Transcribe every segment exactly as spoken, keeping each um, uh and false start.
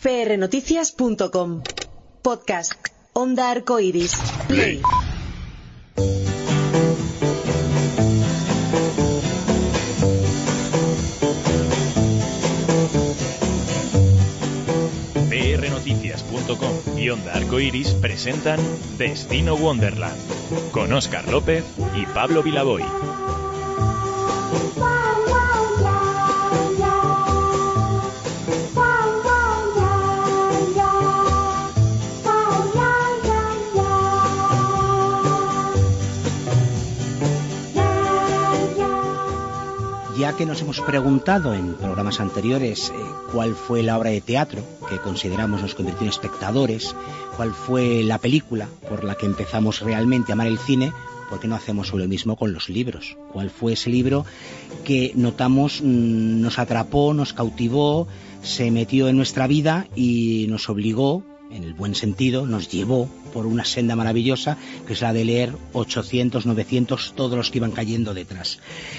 p r noticias punto com. Podcast. Onda Arcoiris. Play. p r noticias punto com y Onda Arcoiris presentan Destino Wonderland con Óscar López y Pablo Vilaboy. Ya que nos hemos preguntado en programas anteriores eh, cuál fue la obra de teatro que consideramos nos convirtió en espectadores, cuál fue la película por la que empezamos realmente a amar el cine, ¿por qué no hacemos lo mismo con los libros? ¿Cuál fue ese libro que notamos mmm, nos atrapó, nos cautivó, se metió en nuestra vida y nos obligó, en el buen sentido, nos llevó por una senda maravillosa, que es la de leer ochocientos, novecientos, todos los que iban cayendo detrás?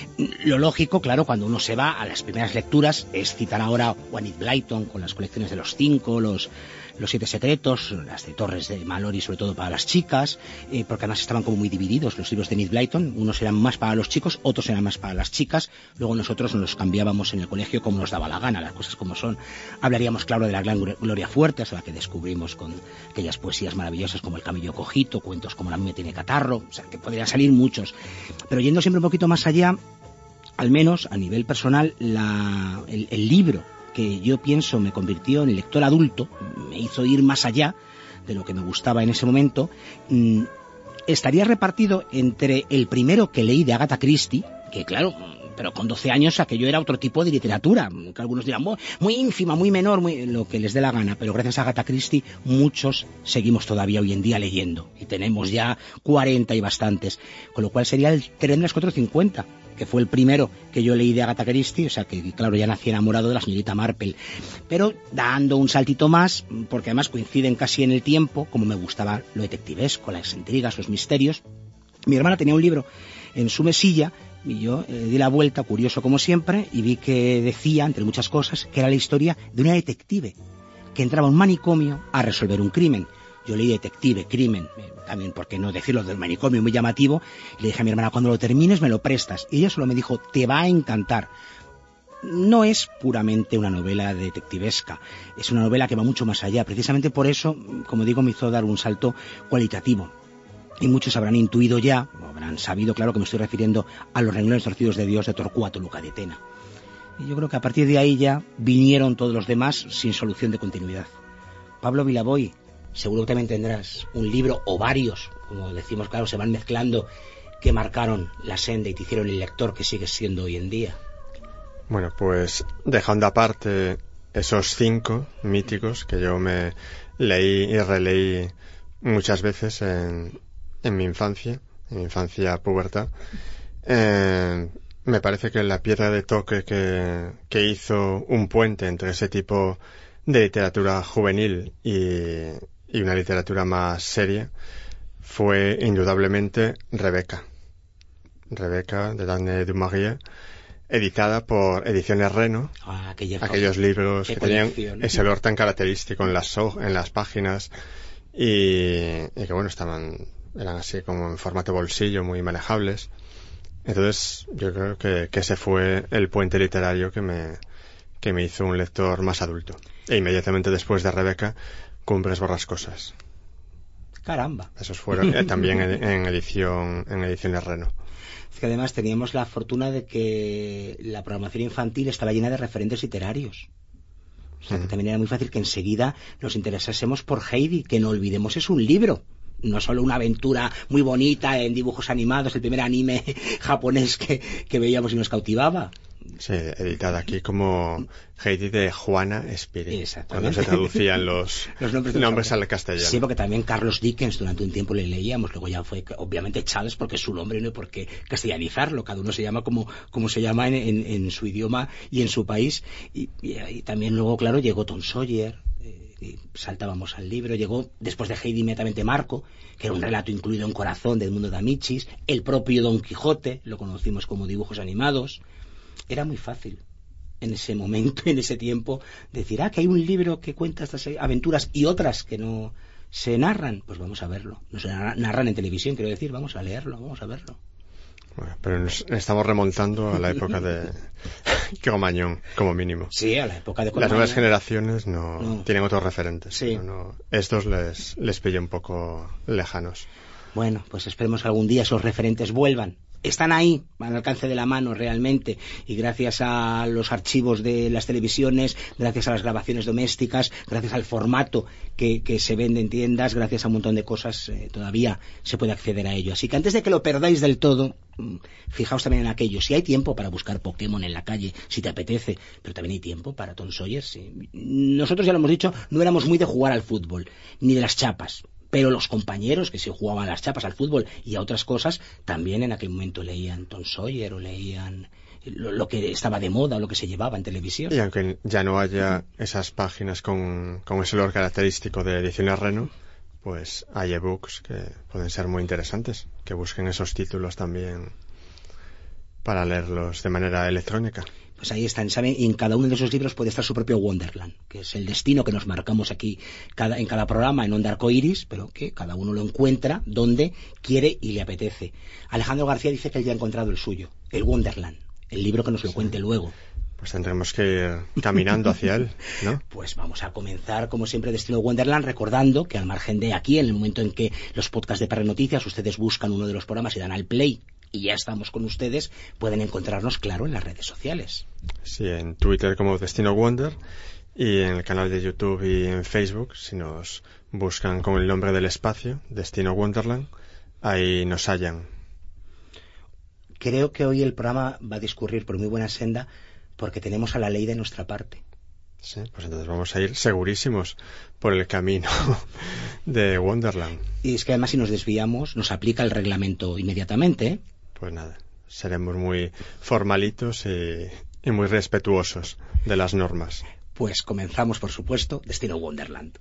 Lo lógico, claro, cuando uno se va a las primeras lecturas, es citar ahora a Enid Blyton con las colecciones de los cinco, los, los siete secretos, las de Torres de Mallory, sobre todo para las chicas, eh, porque además estaban como muy divididos los libros de Enid Blyton, unos eran más para los chicos, otros eran más para las chicas, luego nosotros nos los cambiábamos en el colegio como nos daba la gana, las cosas como son. Hablaríamos, claro, de la gran Gloria Fuertes, a la que descubrimos con aquellas poesías maravillosas como El camello cojito, cuentos como La niña tiene catarro, o sea, que podrían salir muchos, pero yendo siempre un poquito más allá, al menos a nivel personal, la, el, el libro que yo pienso me convirtió en el lector adulto, me hizo ir más allá de lo que me gustaba en ese momento, mmm, estaría repartido entre el primero que leí de Agatha Christie, que claro, pero con doce años aquello era otro tipo de literatura, que algunos dirán muy, muy ínfima, muy menor, muy, lo que les dé la gana, pero gracias a Agatha Christie muchos seguimos todavía hoy en día leyendo, y tenemos ya cuarenta y bastantes, con lo cual sería el Tren de las cuatrocientos cincuenta, que fue el primero que yo leí de Agatha Christie, o sea que claro, ya nací enamorado de la señorita Marple, pero dando un saltito más, porque además coinciden casi en el tiempo, como me gustaba lo detectivesco, las intrigas, los misterios. Mi hermana tenía un libro en su mesilla y yo eh, di la vuelta, curioso como siempre, y vi que decía, entre muchas cosas, que era la historia de una detective que entraba a un manicomio a resolver un crimen. Yo leí detective, crimen, eh, también, ¿por qué no decirlo del manicomio, muy llamativo? Y le dije a mi hermana, cuando lo termines me lo prestas. Y ella solo me dijo, te va a encantar. No es puramente una novela detectivesca, es una novela que va mucho más allá. Precisamente por eso, como digo, me hizo dar un salto cualitativo. Y muchos habrán intuido ya, o habrán sabido, claro, que me estoy refiriendo a Los renglones torcidos de Dios de Torcuato Luca de Tena. Y yo creo que a partir de ahí ya vinieron todos los demás sin solución de continuidad. Pablo Vilaboy, seguro que también tendrás un libro o varios, como decimos, claro, se van mezclando, que marcaron la senda y te hicieron el lector que sigues siendo hoy en día. Bueno, pues dejando aparte esos cinco míticos que yo me leí y releí muchas veces en, en mi infancia, en mi infancia pubertad, eh, me parece que la piedra de toque que, que hizo un puente entre ese tipo de literatura juvenil y, y una literatura más seria fue indudablemente Rebeca. Rebeca, de Dagny du Maurier, editada por Ediciones Reno. Ah, aquellos, aquellos libros que tenían ese olor tan característico en las, en las páginas y, y que bueno, estaban, eran así como en formato bolsillo, muy manejables. Entonces yo creo que, que ese fue el puente literario que me, que me hizo un lector más adulto. E inmediatamente después de Rebeca, Cumbres Borrascosas. Caramba. Esos fueron eh, también en, en edición en Ediciones Reno. Es que además teníamos la fortuna de que la programación infantil estaba llena de referentes literarios. O sea, que también era muy fácil que enseguida nos interesásemos por Heidi, que no olvidemos es un libro. No solo una aventura muy bonita en dibujos animados, el primer anime japonés que, que veíamos y nos cautivaba. Sí, editada aquí como Heidi de Juana Espiri. Exactamente. Cuando se traducían los, los nombres, nombres al castellano. Sí, porque también Carlos Dickens durante un tiempo le leíamos, luego ya fue obviamente Charles porque es su nombre y no hay por qué castellanizarlo, cada uno se llama como, como se llama en, en, en su idioma y en su país. Y, y, y también luego, claro, llegó Tom Sawyer. Y saltábamos al libro, llegó después de Heidi inmediatamente Marco, que era un relato incluido en Corazón del mundo de Amichis, el propio Don Quijote, lo conocimos como dibujos animados. Era muy fácil, en ese momento, en ese tiempo, decir, ah, que hay un libro que cuenta estas aventuras y otras que no se narran, pues vamos a verlo. No se narran en televisión, quiero decir, vamos a leerlo, vamos a verlo. Bueno, pero nos estamos remontando a la época de Cromañón, como mínimo. Sí, a la época de Cromañón. Las nuevas generaciones no, no. tienen otros referentes. Sí. No, estos les, les pilla un poco lejanos. Bueno, pues esperemos que algún día esos referentes vuelvan. Están ahí, al alcance de la mano realmente, y gracias a los archivos de las televisiones, gracias a las grabaciones domésticas, gracias al formato que, que se vende en tiendas, gracias a un montón de cosas, eh, todavía se puede acceder a ello. Así que antes de que lo perdáis del todo, fijaos también en aquello. Si hay tiempo para buscar Pokémon en la calle, si te apetece, pero también hay tiempo para Tom Sawyer. Sí. Nosotros ya lo hemos dicho, no éramos muy de jugar al fútbol, ni de las chapas. Pero los compañeros que se jugaban las chapas al fútbol y a otras cosas, también en aquel momento leían Tom Sawyer o leían lo, lo que estaba de moda o lo que se llevaba en televisión. Y aunque ya no haya esas páginas con, con ese olor característico de ediciones Reno, pues hay ebooks que pueden ser muy interesantes, que busquen esos títulos también para leerlos de manera electrónica. Pues ahí están, ¿saben? Y en cada uno de esos libros puede estar su propio Wonderland, que es el destino que nos marcamos aquí cada, en cada programa en Onda Arcoiris, pero que cada uno lo encuentra donde quiere y le apetece. Alejandro García dice que él ya ha encontrado el suyo, el Wonderland, el libro que nos lo cuente luego. Pues tendremos que ir caminando hacia él, ¿no? Pues vamos a comenzar, como siempre, Destino Wonderland, recordando que al margen de aquí, en el momento en que los podcasts de Perre Noticias, ustedes buscan uno de los programas y dan al play, y ya estamos con ustedes, pueden encontrarnos, claro, en las redes sociales. Sí, en Twitter como Destino Wonder, y en el canal de YouTube y en Facebook, si nos buscan con el nombre del espacio, Destino Wonderland, ahí nos hallan. Creo que hoy el programa va a discurrir por muy buena senda, porque tenemos a la ley de nuestra parte. Sí, pues entonces vamos a ir segurísimos por el camino de Wonderland. Y es que además si nos desviamos nos aplica el reglamento inmediatamente, ¿eh? Pues nada, seremos muy formalitos y, y muy respetuosos de las normas. Pues comenzamos, por supuesto, Destino Wonderland.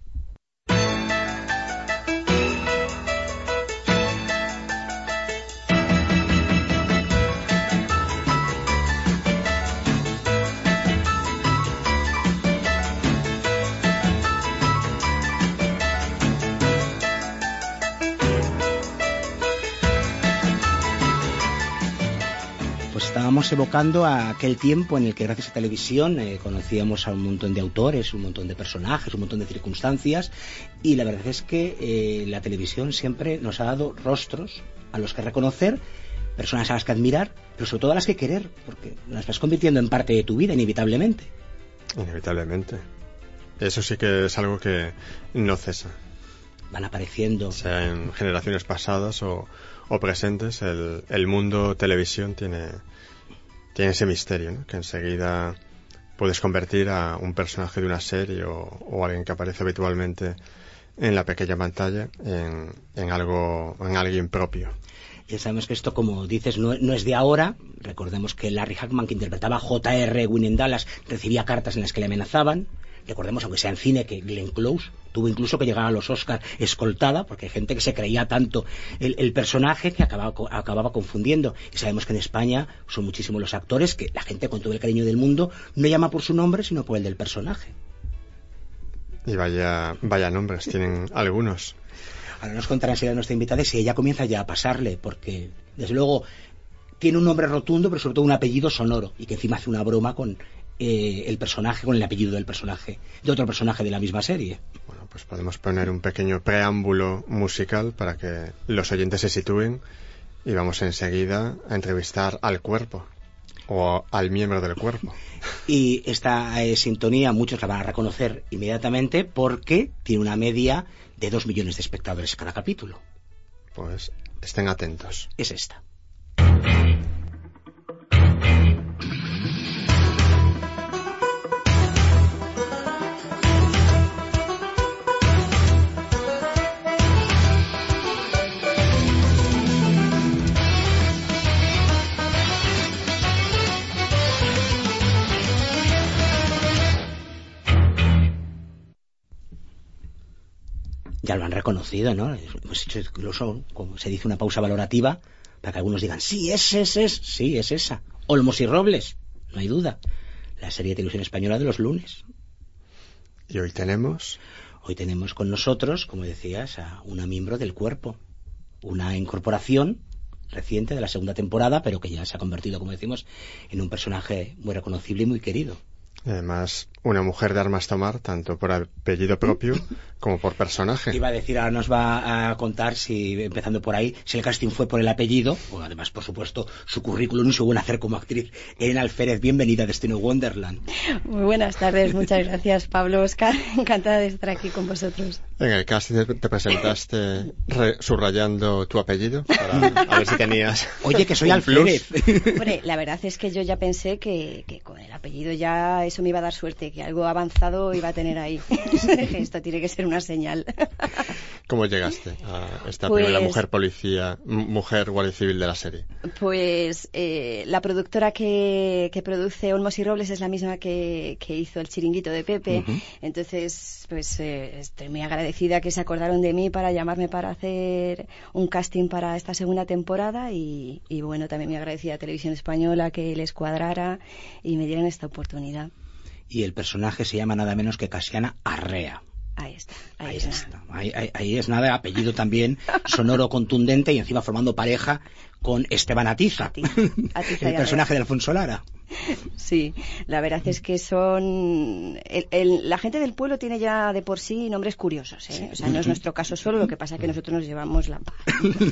Estábamos evocando a aquel tiempo en el que gracias a televisión eh, conocíamos a un montón de autores, un montón de personajes, un montón de circunstancias, y la verdad es que eh, la televisión siempre nos ha dado rostros a los que reconocer, personas a las que admirar, pero sobre todo a las que querer, porque las vas convirtiendo en parte de tu vida inevitablemente. Inevitablemente. Eso sí que es algo que no cesa. Van apareciendo. Sea en generaciones pasadas o, o presentes, el, el mundo televisión tiene... Tiene ese misterio, ¿no? Que enseguida puedes convertir a un personaje de una serie o, o alguien que aparece habitualmente en la pequeña pantalla en, en algo en alguien propio. Ya sabemos que esto, como dices, no, no es de ahora. Recordemos que Larry Hagman, que interpretaba a J R Wynne en Dallas, recibía cartas en las que le amenazaban. Recordemos, aunque sea en cine, que Glenn Close tuvo incluso que llegar a los Oscars escoltada, porque hay gente que se creía tanto el, el personaje que acababa, acababa confundiendo. Y sabemos que en España son muchísimos los actores que la gente, con todo el cariño del mundo, no llama por su nombre, sino por el del personaje. Y vaya, vaya nombres tienen algunos. Ahora nos contará enseguida nuestra invitada si ella comienza ya a pasarle, porque desde luego tiene un nombre rotundo, pero sobre todo un apellido sonoro, y que encima hace una broma con Eh, el personaje, con el apellido del personaje, de otro personaje de la misma serie. Bueno, pues podemos poner un pequeño preámbulo musical para que los oyentes se sitúen y vamos enseguida a entrevistar al cuerpo o al miembro del cuerpo. Y esta eh, sintonía muchos la van a reconocer inmediatamente porque tiene una media de dos millones de espectadores cada capítulo. Pues estén atentos. Es esta. Ya lo han reconocido, ¿no? Hemos hecho incluso, como se dice, una pausa valorativa para que algunos digan, sí, es, es, es, sí, es esa. Olmos y Robles, no hay duda. la serie de televisión española de los lunes. ¿Y hoy tenemos? Hoy tenemos con nosotros, como decías, a una miembro del cuerpo, una incorporación reciente de la segunda temporada, pero que ya se ha convertido, como decimos, en un personaje muy reconocible y muy querido. Además, una mujer de armas tomar, tanto por apellido propio como por personaje. Iba a decir, ahora nos va a contar, si empezando por ahí, si el casting fue por el apellido, o además, por supuesto, su currículum y su buen hacer como actriz. Elena Alférez, bienvenida a Destino Wonderland. Muy buenas tardes, muchas gracias, Pablo, Óscar. Encantada de estar aquí con vosotros. En el casting te presentaste re- subrayando tu apellido, para a ver si tenías. Oye, que soy Alférez. Hombre, la verdad es que yo ya pensé que, que con el apellido ya eso me iba a dar suerte, que algo avanzado iba a tener ahí. Esto tiene que ser una señal. ¿Cómo llegaste a esta pues, primera mujer policía, m- mujer guardia civil de la serie? Pues eh, la productora que, que produce Olmos y Robles es la misma que, que hizo El Chiringuito de Pepe. Uh-huh. Entonces, pues eh, estoy muy agradecida que se acordaron de mí para llamarme para hacer un casting para esta segunda temporada y, y bueno, también muy agradecida a Televisión Española que les cuadrara y me dieran esta oportunidad. Y el personaje se llama nada menos que Casiana Arrea. Ahí está, ahí, ahí es está. nada. Ahí, ahí, ahí es nada, apellido también sonoro, contundente y encima formando pareja con Esteban Atiza, Atiza, Atiza el personaje de Alfonso Lara. Sí, la verdad es que son... El, el, la gente del pueblo tiene ya de por sí nombres curiosos, ¿eh? Sí. O sea, no es nuestro caso solo, lo que pasa es que nosotros nos llevamos la paz.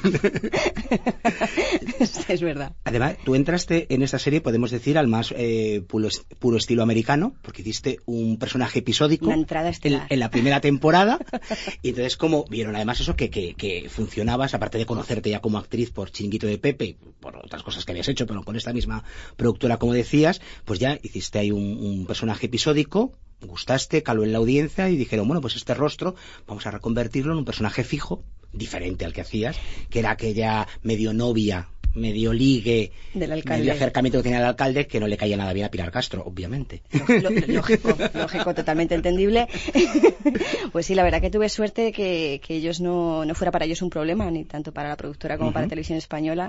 Es verdad. Además, tú entraste en esta serie, podemos decir, al más eh, puro, puro estilo americano, porque hiciste un personaje episódico Una entrada estelar. En, en la primera temporada, y entonces como vieron además eso, que, que, que funcionabas, aparte de conocerte ya como actriz por Chiringuito de Pepe, por otras cosas que habías hecho, pero con esta misma productora, como decías, pues ya hiciste ahí un, un personaje episódico, gustaste, caló en la audiencia y dijeron, bueno, pues este rostro vamos a reconvertirlo en un personaje fijo, diferente al que hacías, que era aquella medio novia, medio ligue, del alcalde, medio acercamiento que tenía el alcalde, que no le caía nada bien a Pilar Castro, obviamente. Lógico, lógico, totalmente entendible. Pues sí, la verdad que tuve suerte que, que ellos no, no fuera para ellos un problema, ni tanto para la productora como uh-huh. para Televisión Española.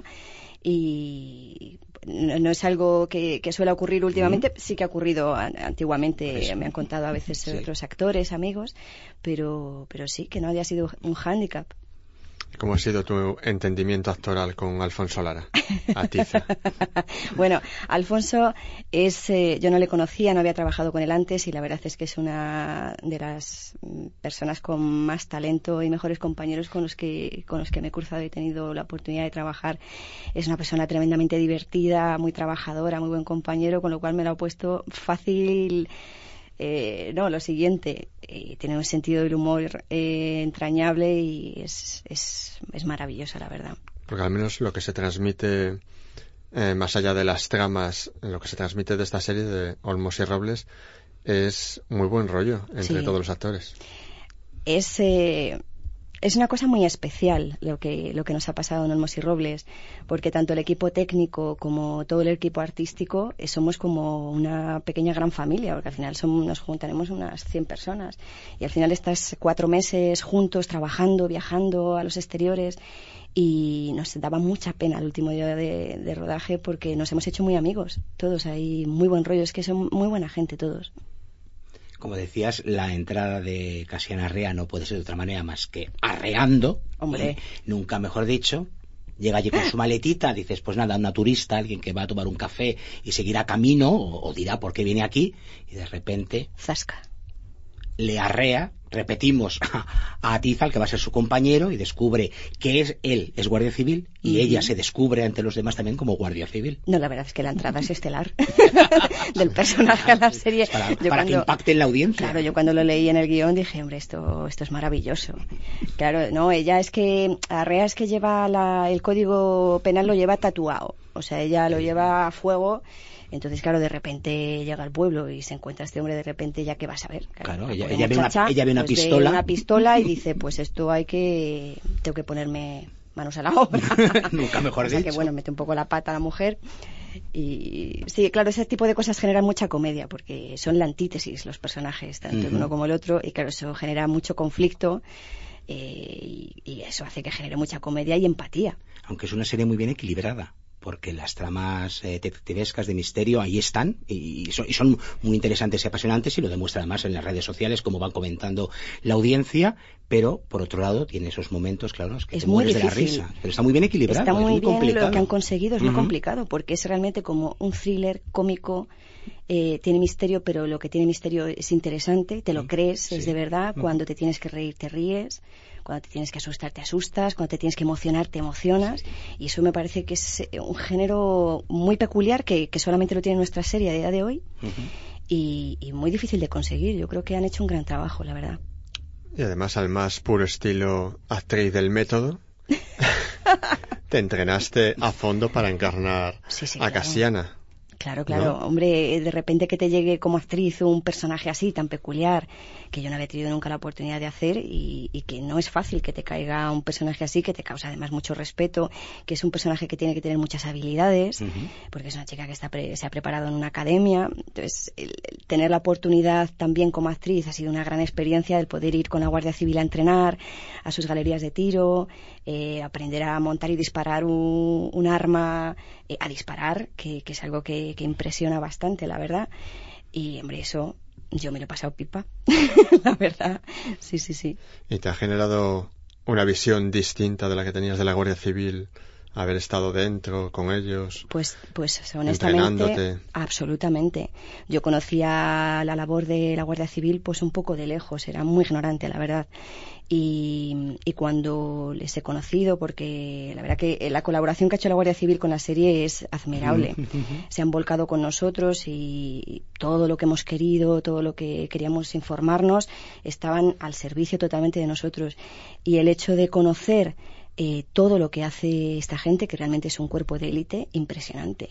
Y no, no es algo que, que suele ocurrir últimamente, uh-huh. sí que ha ocurrido antiguamente, me han contado a veces sí. otros actores, amigos, pero, pero sí, que no haya sido un hándicap. ¿Cómo ha sido tu entendimiento actoral con Alfonso Lara, Atiza? Bueno, Alfonso es, eh, yo no le conocía, no había trabajado con él antes y la verdad es que es una de las personas con más talento y mejores compañeros con los que con los que me he cruzado y he tenido la oportunidad de trabajar. Es una persona tremendamente divertida, muy trabajadora, muy buen compañero, con lo cual me lo ha puesto fácil. Eh, no, lo siguiente, eh, tiene un sentido del humor eh, entrañable y es, es, es maravillosa, la verdad. Porque al menos lo que se transmite, eh, más allá de las tramas, lo que se transmite de esta serie de Olmos y Robles es muy buen rollo entre sí. todos los actores. Es... Eh, Es una cosa muy especial lo que, lo que nos ha pasado en Olmos y Robles, porque tanto el equipo técnico como todo el equipo artístico eh, somos como una pequeña gran familia, porque al final somos, nos juntaremos unas cien personas y al final estás cuatro meses juntos, trabajando, viajando a los exteriores y nos daba mucha pena el último día de, de rodaje porque nos hemos hecho muy amigos, todos, hay muy buen rollo, es que son muy buena gente todos. Como decías, la entrada de Casiana Arrea no puede ser de otra manera más que arreando. Hombre. ¿eh? Nunca mejor dicho. Llega allí con su maletita, dices, pues nada, una turista, alguien que va a tomar un café y seguirá camino, o, o dirá por qué viene aquí, y de repente... Zasca. Le arrea, repetimos, a, a Atiza, el que va a ser su compañero, y descubre que es él es guardia civil, y uh-huh. ella se descubre ante los demás también como guardia civil. No, la verdad es que la entrada es estelar del personaje a la serie. Para, yo para cuando, que impacte en la audiencia. Claro, yo cuando lo leí en el guión dije, hombre, esto, esto es maravilloso. Claro, no, ella es que, Arrea es que lleva la, el código penal lo lleva tatuado, o sea, ella lo lleva a fuego. Entonces, claro, de repente llega al pueblo y se encuentra este hombre, de repente, ¿ya qué va a saber? Claro, claro ella, ella, ve una, ella ve una pues pistola. Ve una pistola y dice, pues esto hay que... Tengo que ponerme manos a la obra. Nunca mejor o sea dicho. que, bueno, mete un poco la pata a la mujer. Y sí, claro, ese tipo de cosas generan mucha comedia, porque son la antítesis los personajes, tanto uh-huh. uno como el otro, y claro, eso genera mucho conflicto. Eh, y, y eso hace que genere mucha comedia y empatía. Aunque es una serie muy bien equilibrada. porque las tramas eh, detectivescas de misterio ahí están y, y, son, y son muy interesantes y apasionantes, y lo demuestra además en las redes sociales, como van comentando la audiencia. Pero, por otro lado, tiene esos momentos, claro, es que es te muy mueres difícil. de la risa. Pero está muy bien equilibrado, está muy, es muy bien complicado. Lo que han conseguido es uh-huh. muy complicado, porque es realmente como un thriller cómico. Eh, tiene misterio, pero lo que tiene misterio es interesante, te lo uh-huh. crees, sí. es de verdad. Uh-huh. Cuando te tienes que reír, te ríes. Cuando te tienes que asustar, te asustas. Cuando te tienes que emocionar, te emocionas. Sí. Y eso me parece que es un género muy peculiar, que, que solamente lo tiene nuestra serie a día de hoy. Uh-huh. y, y muy difícil de conseguir. Yo creo que han hecho un gran trabajo, la verdad. Y además, al más puro estilo actriz del método, te entrenaste a fondo para encarnar sí, sí, a claro. Cassiana. Claro, claro. ¿No? Hombre, de repente que te llegue como actriz un personaje así, tan peculiar, que yo no había tenido nunca la oportunidad de hacer, y, y que no es fácil que te caiga un personaje así, que te causa además mucho respeto, que es un personaje que tiene que tener muchas habilidades, uh-huh. porque es una chica que está pre- se ha preparado en una academia. Entonces, el, el tener la oportunidad también como actriz ha sido una gran experiencia, el poder ir con la Guardia Civil a entrenar, a sus galerías de tiro, eh, aprender a montar y disparar un, un arma, eh, a disparar, que, que es algo que, que impresiona bastante, la verdad. Y, hombre, eso yo me lo he pasado pipa, la verdad. Sí, sí, sí. ¿Y te ha generado una visión distinta de la que tenías de la Guardia Civil, haber estado dentro con ellos? Pues, pues honestamente, entrenándote. Absolutamente. Yo conocía la labor de la Guardia Civil pues un poco de lejos, era muy ignorante, la verdad. Y, y cuando les he conocido, porque la verdad que la colaboración que ha hecho la Guardia Civil con la serie es admirable. Se han volcado con nosotros y todo lo que hemos querido, todo lo que queríamos informarnos, estaban al servicio totalmente de nosotros. Y el hecho de conocer eh, todo lo que hace esta gente, que realmente es un cuerpo de élite impresionante.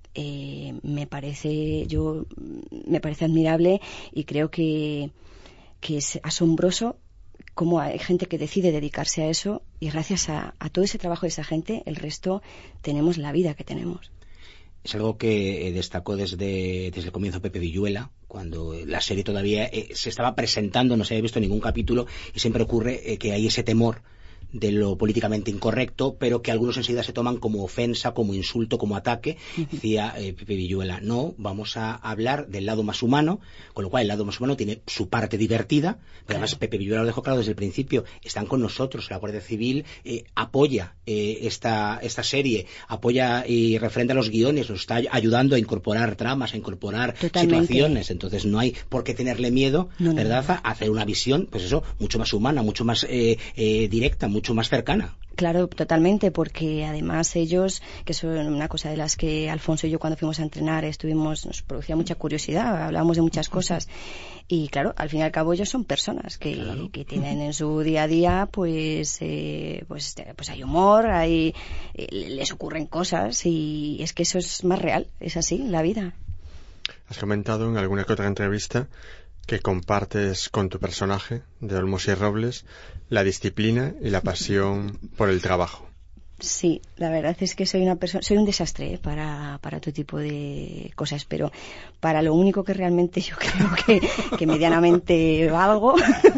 Eh, me parece yo me parece admirable, y creo que, que es asombroso cómo hay gente que decide dedicarse a eso, y gracias a, a todo ese trabajo de esa gente, el resto tenemos la vida que tenemos. Es algo que destacó desde, desde el comienzo Pepe Villuela, cuando la serie todavía eh, se estaba presentando, no se había visto ningún capítulo, y siempre ocurre eh, que hay ese temor de lo políticamente incorrecto, pero que algunos enseguida se toman como ofensa, como insulto, como ataque. Uh-huh. Decía eh, Pepe Villuela, no, vamos a hablar del lado más humano, con lo cual el lado más humano tiene su parte divertida, pero claro. Además Pepe Villuela lo dejó claro desde el principio, están con nosotros, la Guardia Civil eh, apoya eh, esta, esta serie, apoya y refrenda los guiones, nos está ayudando a incorporar tramas, a incorporar Totalmente. Situaciones, entonces no hay por qué tenerle miedo, no, ¿verdad? No, no. A hacer una visión, pues eso, mucho más humana, mucho más eh, eh, directa, mucho más cercana. Claro, totalmente, porque además ellos, que son una cosa de las que Alfonso y yo cuando fuimos a entrenar estuvimos, nos producía mucha curiosidad, hablábamos de muchas cosas, y claro, al fin y al cabo ellos son personas que, claro. que tienen en su día a día pues eh, pues, pues hay humor, hay eh, les ocurren cosas, y es que eso es más real, es así, la vida. Has comentado en alguna que otra entrevista que compartes con tu personaje de Olmos y Robles la disciplina y la pasión por el trabajo. Sí, la verdad es que soy una persona, soy un desastre ¿eh? para, para todo tipo de cosas, pero para lo único que realmente yo creo que, que medianamente valgo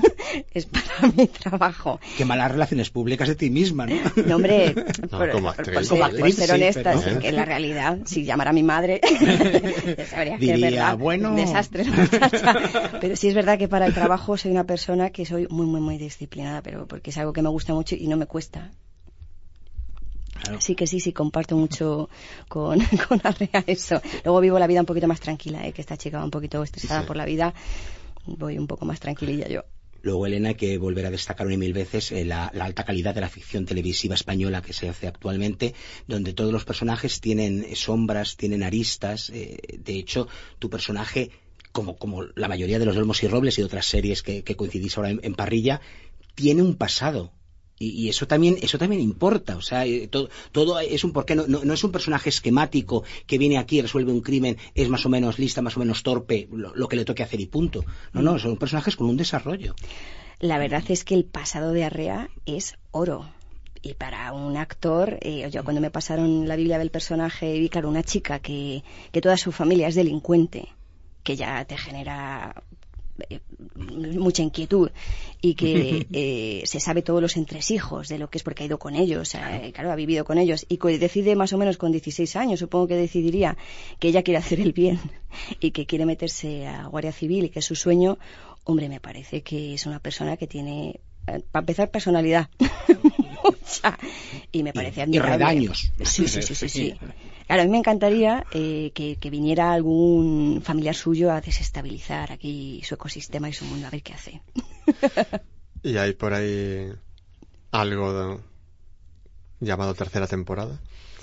es para mi trabajo. Qué malas relaciones públicas de ti misma, ¿no? No, hombre, no, por, como por, actriz, por, ser, como actriz, por ser honesta, sí, pero... que en la realidad, si llamara a mi madre, sabría diría, que es verdad, bueno... desastre, muchacha. Pero sí es verdad que para el trabajo soy una persona que soy muy, muy, muy disciplinada, pero porque es algo que me gusta mucho y no me cuesta. Claro. Sí que sí, sí, comparto mucho con, con Arrea eso. Luego vivo la vida un poquito más tranquila, ¿eh? Que esta chica va un poquito estresada sí. por la vida, voy un poco más tranquililla yo. Luego, Elena, hay que volver a destacar una y mil veces eh, la, la alta calidad de la ficción televisiva española que se hace actualmente, donde todos los personajes tienen sombras, tienen aristas. Eh, de hecho, tu personaje, como, como la mayoría de los Olmos y Robles y de otras series que, que coincidís ahora en, en parrilla, tiene un pasado. Y eso también eso también importa, o sea, todo, todo es un porqué, no, no, no es un personaje esquemático que viene aquí, resuelve un crimen, es más o menos lista, más o menos torpe, lo, lo que le toque hacer y punto. No, no, son personajes con un desarrollo. La verdad es que el pasado de Arrea es oro. Y para un actor, eh, yo cuando me pasaron la Biblia del personaje, vi, claro, una chica que, que toda su familia es delincuente, que ya te genera mucha inquietud y que eh, se sabe todos los entresijos de lo que es porque ha ido con ellos, o sea, eh, claro, ha vivido con ellos y decide más o menos con dieciséis años, supongo que decidiría que ella quiere hacer el bien y que quiere meterse a Guardia Civil y que es su sueño. Hombre, me parece que es una persona que tiene, para empezar, personalidad mucha y me parece admirable. Y redaños. Sí, sí, sí, sí, sí. Claro, a mí me encantaría eh, que, que viniera algún familiar suyo a desestabilizar aquí su ecosistema y su mundo, a ver qué hace. ¿Y hay por ahí algo de, llamado tercera temporada?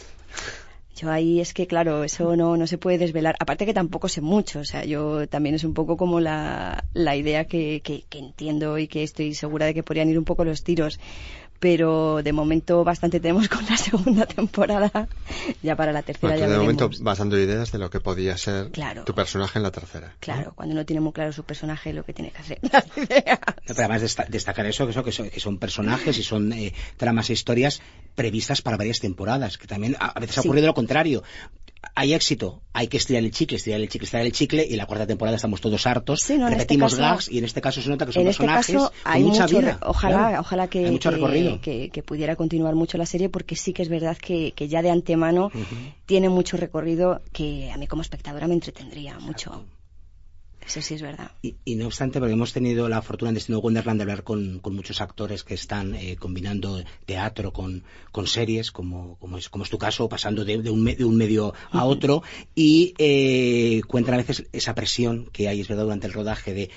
Yo ahí es que, claro, eso no, no se puede desvelar. Aparte que tampoco sé mucho, o sea, yo también es un poco como la, la idea que, que, que entiendo y que estoy segura de que podrían ir un poco los tiros. Pero de momento bastante tenemos con la segunda temporada. Ya para la tercera bueno, ya de veremos. momento vas dando ideas de lo que podía ser claro. tu personaje en la tercera. Claro, ¿no? cuando no tiene muy claro su personaje lo que tiene que hacer. Las ideas. Pero además desta destacar eso, que, eso que, son, que son personajes y son eh, tramas e historias previstas para varias temporadas, que también a, a veces sí. ha ocurrido lo contrario. Hay éxito, hay que estirar el chicle, estirar el chicle, estirar el chicle, y en la cuarta temporada estamos todos hartos, sí, no, repetimos este caso, gags, y en este caso se nota que son personajes este caso hay con mucha mucho, vida. Ojalá, claro, ojalá que, hay mucho recorrido. Que, que, que pudiera continuar mucho la serie, porque sí que es verdad que, que ya de antemano uh-huh. tiene mucho recorrido que a mí como espectadora me entretendría Exacto. mucho. Eso sí es verdad. Y, y no obstante, porque hemos tenido la fortuna en Destino Wonderland de hablar con, con muchos actores que están eh, combinando teatro con, con series, como, como, es, como es tu caso, pasando de, de, un, de un medio a otro, y eh, cuentan a veces esa presión que hay, es verdad, durante el rodaje de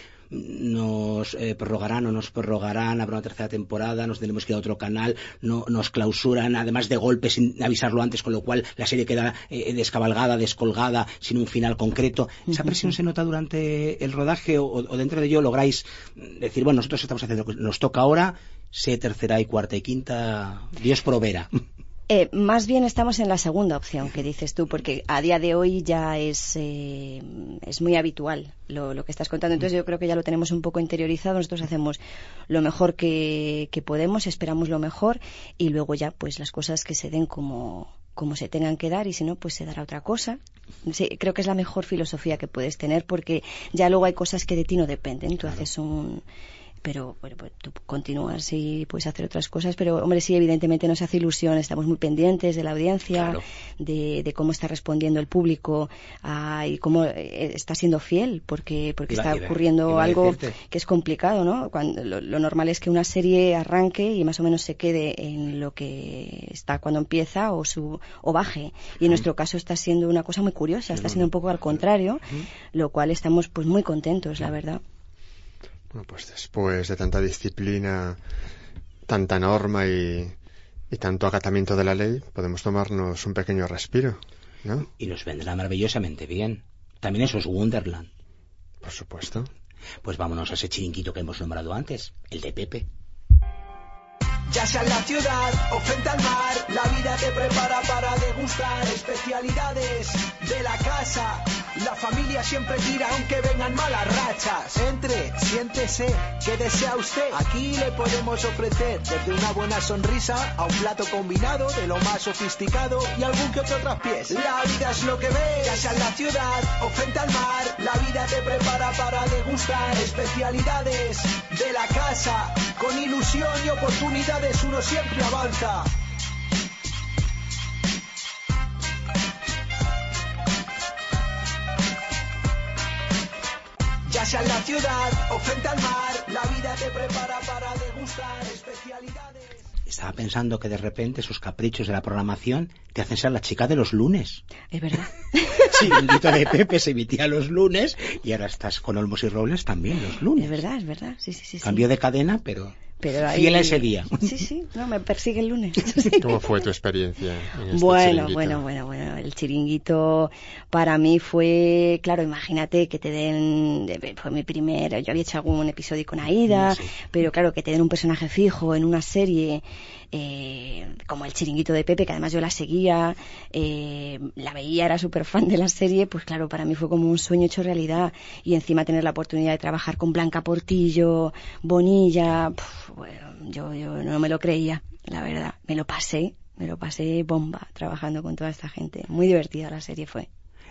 nos eh, prorrogarán o nos prorrogarán, habrá una tercera temporada, nos tenemos que ir a otro canal, no, nos clausuran, además de golpes sin avisarlo antes, con lo cual la serie queda eh, descabalgada, descolgada, sin un final concreto. ¿Esa presión se nota durante el rodaje o, o dentro de ello lográis decir, bueno, nosotros estamos haciendo lo que nos toca ahora, sé tercera y cuarta y quinta, Dios proveerá? Eh, más bien estamos en la segunda opción que dices tú, porque a día de hoy ya es, eh, es muy habitual lo, lo que estás contando. Entonces yo creo que ya lo tenemos un poco interiorizado. Nosotros hacemos lo mejor que, que podemos, esperamos lo mejor y luego ya pues las cosas que se den como, como se tengan que dar y si no pues se dará otra cosa. Sí, creo que es la mejor filosofía que puedes tener porque ya luego hay cosas que de ti no dependen. Tú haces un... pero bueno, pues tú continúas y puedes hacer otras cosas, pero hombre, sí, evidentemente nos hace ilusión, estamos muy pendientes de la audiencia, claro. de, de cómo está respondiendo el público a, y cómo eh, está siendo fiel, porque porque iba, está iba, ocurriendo iba algo que es complicado, ¿no? Cuando, lo, lo normal es que una serie arranque y más o menos se quede en lo que está cuando empieza o su o baje, y en uh-huh. nuestro caso está siendo una cosa muy curiosa, está siendo un poco al contrario, uh-huh. lo cual estamos pues muy contentos, la verdad. Bueno, pues después de tanta disciplina, tanta norma y, y tanto acatamiento de la ley, podemos tomarnos un pequeño respiro, ¿no? Y nos vendrá maravillosamente bien. También eso es Wonderland. Por supuesto. Pues vámonos a ese chiringuito que hemos nombrado antes, el de Pepe. Ya sea en la ciudad o frente al mar, la vida te prepara para degustar especialidades de la casa. La familia siempre tira aunque vengan malas rachas. Entre, siéntese, ¿qué desea usted? Aquí le podemos ofrecer desde una buena sonrisa a un plato combinado de lo más sofisticado y algún que otro traspiés. La vida es lo que ves, ya sea en la ciudad o frente al mar, la vida te prepara para degustar especialidades de la casa. Con ilusión y oportunidades uno siempre avanza. Ya sea en la ciudad o frente al mar, la vida te prepara para degustar especialidades. Estaba pensando que de repente esos caprichos de la programación te hacen ser la chica de los lunes. Es verdad. Chiringuito de Pepe se emitía los lunes y ahora estás con Olmos y Robles también los lunes. Es verdad, es verdad. Sí, sí, sí. Cambio sí. de cadena, pero... Pero ahí... fiel a ese día. Sí, sí, no, me persigue el lunes. ¿Cómo fue tu experiencia en este bueno, chiringuito? Bueno, bueno, bueno, el chiringuito para mí fue, claro, imagínate que te den, fue mi primera, yo había hecho algún episodio con Aida, sí. pero claro, que te den un personaje fijo en una serie, eh, como el chiringuito de Pepe, que además yo la seguía, eh, la veía, era súper fan de la serie, pues claro, para mí fue como un sueño hecho realidad, y encima tener la oportunidad de trabajar con Blanca Portillo, Bonilla, puf, bueno, yo, yo no me lo creía, la verdad, me lo pasé, me lo pasé bomba trabajando con toda esta gente, muy divertida la serie fue.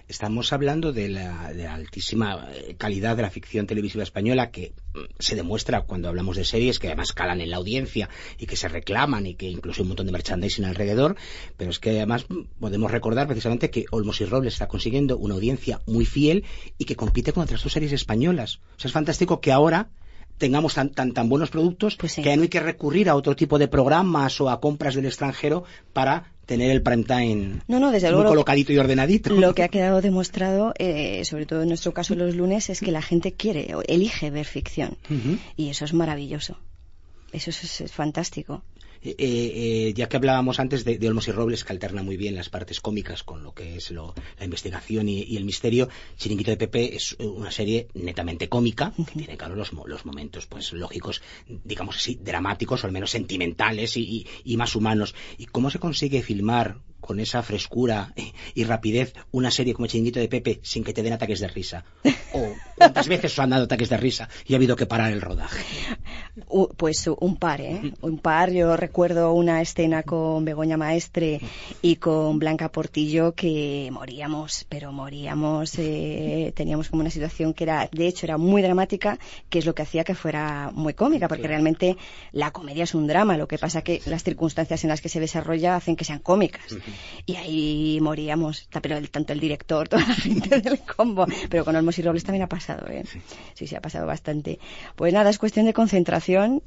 Estamos hablando de la, de la altísima calidad de la ficción televisiva española, que se demuestra cuando hablamos de series que además calan en la audiencia y que se reclaman y que incluso hay un montón de merchandising alrededor, pero es que además podemos recordar precisamente que Olmos y Robles está consiguiendo una audiencia muy fiel y que compite con otras dos series españolas. O sea, es fantástico que ahora tengamos tan tan tan buenos productos, pues sí, que ya no hay que recurrir a otro tipo de programas o a compras del extranjero para tener el prime time no, no, desde muy luego, colocadito y ordenadito. Lo que ha quedado demostrado, eh, sobre todo en nuestro caso los lunes, es que la gente quiere o elige ver ficción. Uh-huh. Y eso es maravilloso. Eso es, es, es fantástico. Eh, eh, ya que hablábamos antes de, de Olmos y Robles, que alterna muy bien las partes cómicas con lo que es lo, la investigación y, y el misterio, Chiringuito de Pepe es una serie netamente cómica, uh-huh, que tiene, claro, los, los momentos pues lógicos, digamos así, dramáticos o al menos sentimentales y, y, y más humanos. ¿Y cómo se consigue filmar con esa frescura y rapidez una serie como Chiringuito de Pepe sin que te den ataques de risa? ¿O cuántas veces os han dado ataques de risa y ha habido que parar el rodaje? Uh, pues un par, ¿eh? Un par. Yo recuerdo una escena con Begoña Maestre y con Blanca Portillo que moríamos, pero moríamos. Eh, teníamos como una situación que era, de hecho, era muy dramática, que es lo que hacía que fuera muy cómica, porque claro, realmente la comedia es un drama. Lo que pasa que las circunstancias en las que se desarrolla hacen que sean cómicas. Uh-huh. Y ahí moríamos, pero el, tanto el director, toda la gente del combo, pero con Olmos y Robles también ha pasado, ¿eh? Sí, sí, sí, ha pasado bastante. Pues nada, es cuestión de concentración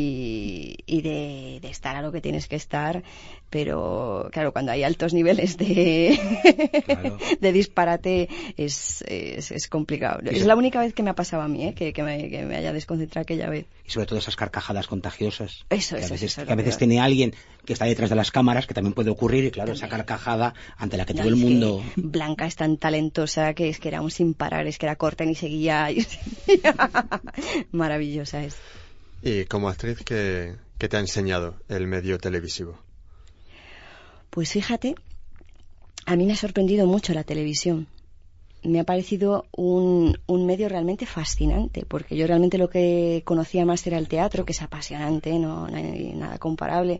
y, y de, de estar a lo que tienes que estar, pero claro, cuando hay altos niveles de, claro, de disparate es, es, es complicado. Es eso, la única vez que me ha pasado a mí, ¿eh? que, que, me, que me haya desconcentrado aquella vez. Y sobre todo esas carcajadas contagiosas. Eso, que eso, a veces, eso, que a veces tiene alguien que está detrás de las cámaras, que también puede ocurrir, y claro, también esa carcajada ante la que no, todo el mundo... Blanca es tan talentosa que es que era un sin parar, es que era corta y seguía, y seguía. Maravillosa es. Y como actriz, ¿qué, qué te ha enseñado el medio televisivo? Pues fíjate, a mí me ha sorprendido mucho la televisión. Me ha parecido un, un medio realmente fascinante, porque yo realmente lo que conocía más era el teatro, que es apasionante, no, no hay nada comparable,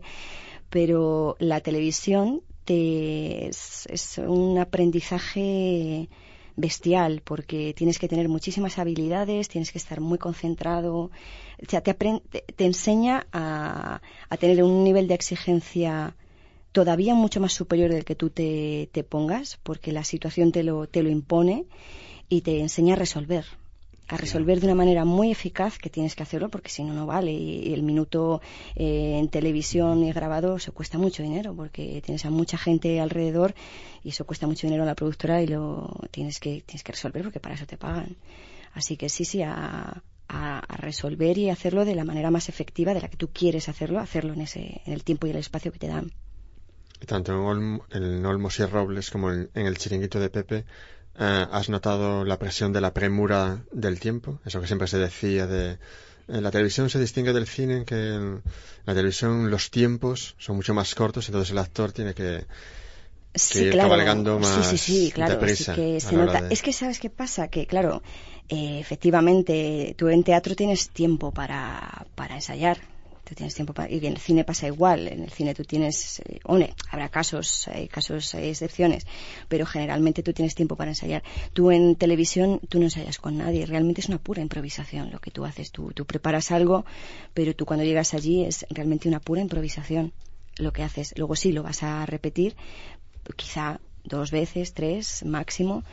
pero la televisión te, es, es un aprendizaje bestial, porque tienes que tener muchísimas habilidades, tienes que estar muy concentrado, o sea, te, aprend, te, te enseña a, a tener un nivel de exigencia todavía mucho más superior del que tú te, te pongas, porque la situación te lo, te lo impone, y te enseña a resolver, a resolver de una manera muy eficaz, que tienes que hacerlo porque si no, no vale. Y, y el minuto eh, en televisión y grabado se cuesta mucho dinero, porque tienes a mucha gente alrededor y eso cuesta mucho dinero a la productora y lo tienes que, tienes que resolver porque para eso te pagan. Así que sí, sí, a, a, a resolver y hacerlo de la manera más efectiva de la que tú quieres hacerlo, hacerlo en, ese, en el tiempo y el espacio que te dan. Tanto en, Olmo, en Olmos y Robles como en, en el Chiringuito de Pepe, eh, ¿has notado la presión de la premura del tiempo? Eso que siempre se decía de... En la televisión se distingue del cine, en que en la televisión los tiempos son mucho más cortos, entonces el actor tiene que, que sí, ir claro. cabalgando más sí, sí, sí, claro. deprisa. Sí que se nota. De... Es que ¿sabes qué pasa? Que claro, eh, efectivamente, tú en teatro tienes tiempo para, para ensayar. Tú tienes tiempo para... Y en el cine pasa igual. En el cine tú tienes... Eh, hombre, habrá casos, hay casos, hay excepciones, pero generalmente tú tienes tiempo para ensayar. Tú en televisión, tú no ensayas con nadie. Realmente es una pura improvisación lo que tú haces. Tú, tú preparas algo, pero tú cuando llegas allí es realmente una pura improvisación lo que haces. Luego sí, lo vas a repetir, quizá dos veces, tres máximo,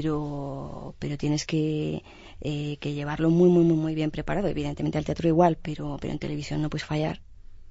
pero pero tienes que eh, que llevarlo muy muy muy muy bien preparado. Evidentemente al teatro igual, pero pero en televisión no puedes fallar.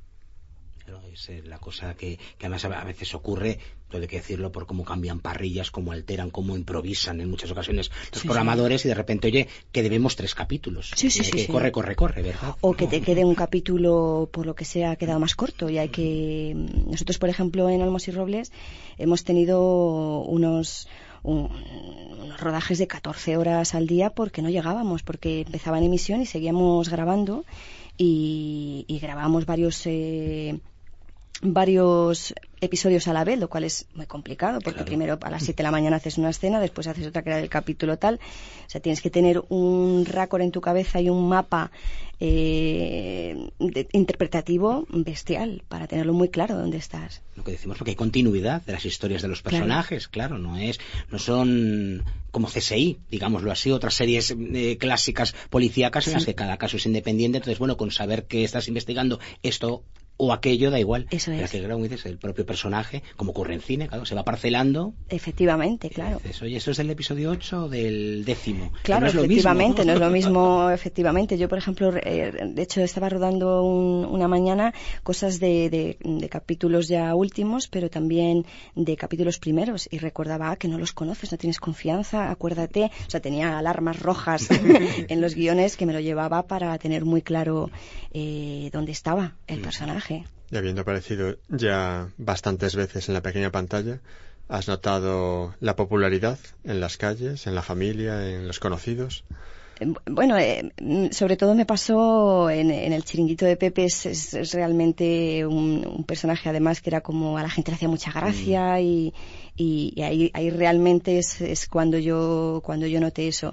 Pero es la cosa que, que además a veces ocurre, todo hay que decirlo, por cómo cambian parrillas, cómo alteran, cómo improvisan en muchas ocasiones los sí, programadores sí. Y de repente, oye, que debemos tres capítulos. Sí, sí, sí, que sí. Corre, corre, corre, ¿verdad? O que te quede un capítulo, por lo que sea, ha quedado más corto. Y hay que... Nosotros, por ejemplo, en Olmos y Robles hemos tenido unos... Un, unos rodajes de catorce horas al día porque no llegábamos, porque empezaba en emisión y seguíamos grabando y, y grabamos varios... Eh, varios episodios a la vez, lo cual es muy complicado, porque claro. primero a las siete de la mañana haces una escena, después haces otra que era del capítulo tal. O sea, tienes que tener un récord en tu cabeza y un mapa eh, de, interpretativo bestial para tenerlo muy claro dónde estás. Lo que decimos, porque hay continuidad de las historias de los personajes, claro, claro no es, no son como C S I, digámoslo así, otras series eh, clásicas policíacas sí. en las que cada caso es independiente. Entonces, bueno, con saber que estás investigando esto o aquello, da igual. Eso es. Pero que, claro, dices, el propio personaje, como ocurre en cine, claro, se va parcelando. Efectivamente, claro. Dices, oye, ¿eso es del episodio ocho o del décimo? Claro, no es efectivamente, lo mismo, ¿no? no es lo mismo, efectivamente. Yo, por ejemplo, eh, de hecho, estaba rodando un, una mañana cosas de, de, de capítulos ya últimos, pero también de capítulos primeros, y recordaba ah, que no los conoces, no tienes confianza, acuérdate. O sea, tenía alarmas rojas en los guiones que me lo llevaba para tener muy claro eh, dónde estaba el personaje. Y habiendo aparecido ya bastantes veces en la pequeña pantalla, ¿has notado la popularidad en las calles, en la familia, en los conocidos? Bueno, eh, sobre todo me pasó en, en el Chiringuito de Pepe, es, es, es realmente un, un personaje además que era como a la gente le hacía mucha gracia mm. y, y, y ahí, ahí realmente es, es cuando yo cuando yo noté eso.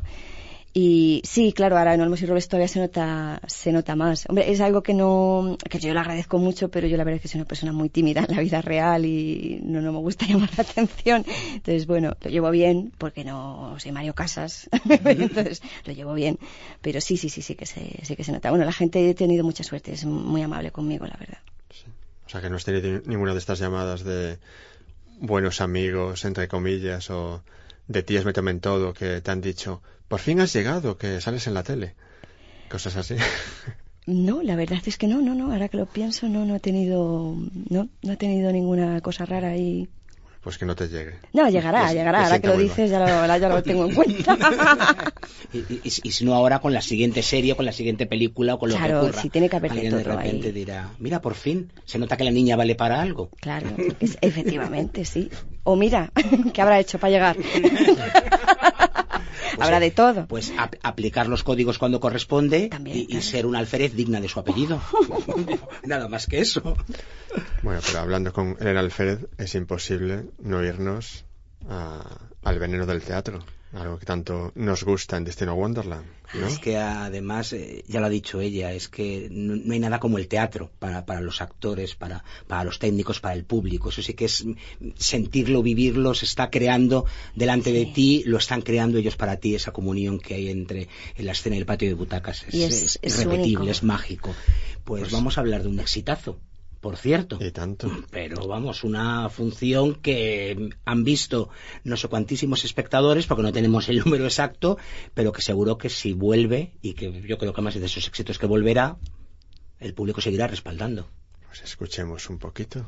Y sí, claro, ahora en Olmos y Robes todavía se nota, se nota más. Hombre, es algo que no, que yo lo agradezco mucho, pero yo la verdad es que soy una persona muy tímida en la vida real y no, no me gusta llamar la atención. Entonces, bueno, lo llevo bien, porque no soy Mario Casas. Entonces, lo llevo bien. Pero sí, sí, sí, sí que se, sí que se nota. Bueno, la gente he tenido mucha suerte, es muy amable conmigo, la verdad. Sí. O sea, que no has tenido ninguna de estas llamadas de buenos amigos, entre comillas, o de tías me tomen todo, que te han dicho, por fin has llegado, que sales en la tele. Cosas así. No, la verdad es que no, no, no. Ahora que lo pienso, no, no he tenido, no, no he tenido ninguna cosa rara ahí. Pues que no te llegue. No, llegará, y, llegará. Ahora que lo dices, ya lo, ya lo tengo en cuenta. y, y, y si no ahora con la siguiente serie, o con la siguiente película, o con lo claro, que ocurra. Sí, tiene que haber alguien todo de repente ahí. dirá, mira, por fin, se nota que la niña vale para algo. Claro, es, efectivamente, sí. O mira, ¿qué habrá hecho para llegar? Pues habrá de todo. Pues ap- aplicar los códigos cuando corresponde También, y, y también. ser un alférez digna de su apellido. Nada más que eso. Bueno, pero hablando con el alférez es imposible no irnos a, al veneno del teatro, algo que tanto nos gusta en Destino Wonderland, ¿no? Es que además, eh, ya lo ha dicho ella, es que no, no hay nada como el teatro para, para los actores, para, para los técnicos, para el público. Eso sí que es sentirlo, vivirlo, se está creando delante sí. de ti, lo están creando ellos para ti, esa comunión que hay entre en la escena y el patio de butacas. Es, y es, es, es irrepetible, único. Es mágico. Pues, pues vamos a hablar de un exitazo. Por cierto, y tanto. Pero vamos, una función que han visto no sé cuantísimos espectadores, porque no tenemos el número exacto, pero que seguro que si vuelve, y que yo creo que más de esos éxitos que volverá, el público seguirá respaldando. Pues escuchemos un poquito.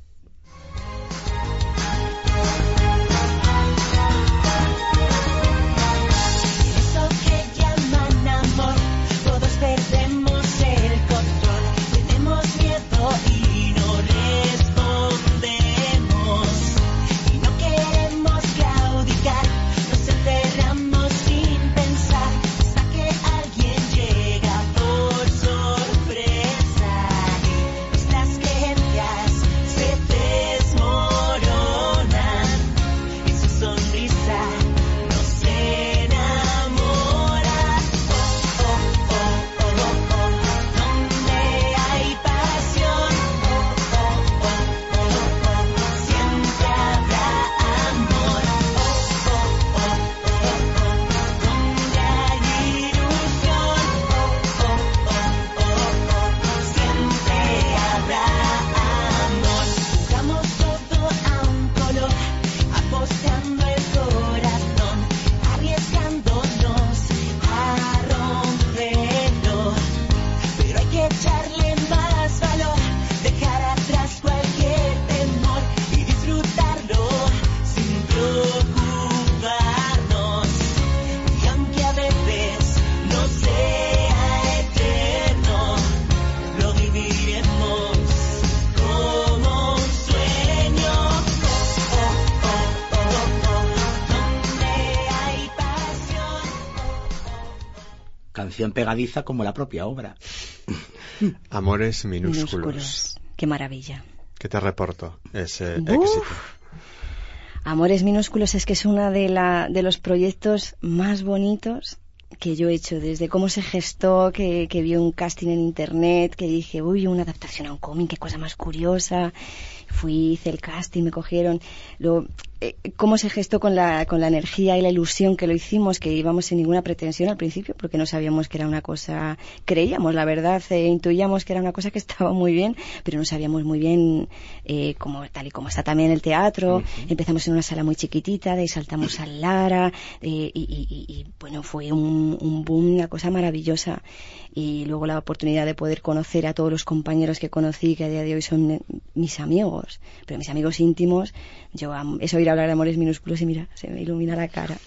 Eso que llaman amor, todos perdemos el control, tenemos miedo y no respondemos, y no queremos claudicar, nos enterramos sin pensar, hasta que alguien llega por sorpresa, y nuestras creencias se desmoronan, y su sonrisa nos enamora. Oh, oh, oh, oh, oh, oh, donde hay pasión, oh, oh, oh, oh, oh, siempre habrá amor, oh, oh, oh, oh, oh, donde hay ilusión, oh, oh, oh, oh, oh, siempre habrá amor. Jugamos todo a un color, apostando el corazón, arriesgándonos a romperlo, pero hay que echarle más valor, dejar atrás cualquier temor y disfrutarlo sin preocuparnos, y aunque a veces no sea eterno, lo viviremos como un sueño. Oh, oh, oh, oh, oh, donde hay pasión. Canción pegadiza como la propia obra. Amores minúsculos. Minúsculos. Qué maravilla. ¿Qué ¿Qué te reportó ese Uf. éxito? Amores Minúsculos es que es uno de, la, de los proyectos más bonitos que yo he hecho, desde cómo se gestó, que, que vi un casting en internet, que dije, uy, una adaptación a un cómic, qué cosa más curiosa. Fui, hice el casting, me cogieron. Luego, eh, cómo se gestó con la, con la energía y la ilusión que lo hicimos, que íbamos sin ninguna pretensión al principio, porque no sabíamos que era una cosa, creíamos, la verdad, eh, intuíamos que era una cosa que estaba muy bien, pero no sabíamos muy bien eh, como, tal y como está también el teatro. Uh-huh. Empezamos en una sala muy chiquitita, de ahí saltamos al Lara, eh, y, y, y, y bueno, fue un, un boom, una cosa maravillosa. Y luego la oportunidad de poder conocer a todos los compañeros que conocí, que a día de hoy son mis amigos, pero mis amigos íntimos. Yo es oír hablar de Amores Minúsculos y mira, se me ilumina la cara.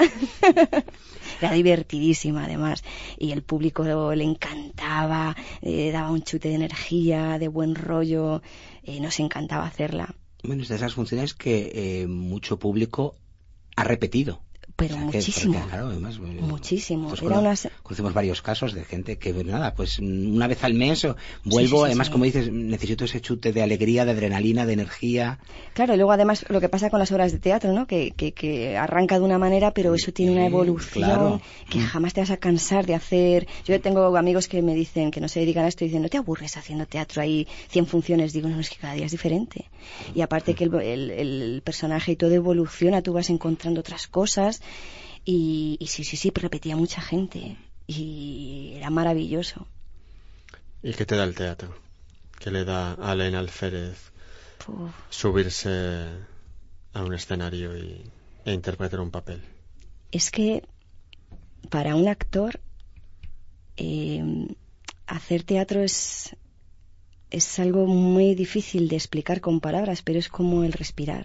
Era divertidísima además, y el público le encantaba, eh, daba un chute de energía, de buen rollo, eh, nos encantaba hacerla. Bueno, es de esas funciones que eh, mucho público ha repetido. Pero o sea, muchísimo, que, porque, claro, además, muchísimo. Pues Era cono- unas... Conocemos varios casos de gente que, nada, pues una vez al mes o vuelvo, sí, sí, sí, además, sí. como dices, necesito ese chute de alegría, de adrenalina, de energía. Claro, y luego además lo que pasa con las obras de teatro, ¿no? Que, que, que arranca de una manera, pero eso tiene una evolución, claro. que jamás te vas a cansar de hacer. Yo tengo amigos que me dicen, que no se dedican a esto, y dicen, ¿no te aburres haciendo teatro ahí cien funciones? Digo, no, es que cada día es diferente. Y aparte que el, el, el personaje y todo evoluciona, tú vas encontrando otras cosas. Y, y sí, sí, sí, repetía mucha gente y era maravilloso. ¿Y qué te da el teatro? ¿Qué le da a Elena Alférez Uf. subirse a un escenario y, e interpretar un papel? Es que para un actor eh, hacer teatro es, es algo muy difícil de explicar con palabras, pero es como el respirar.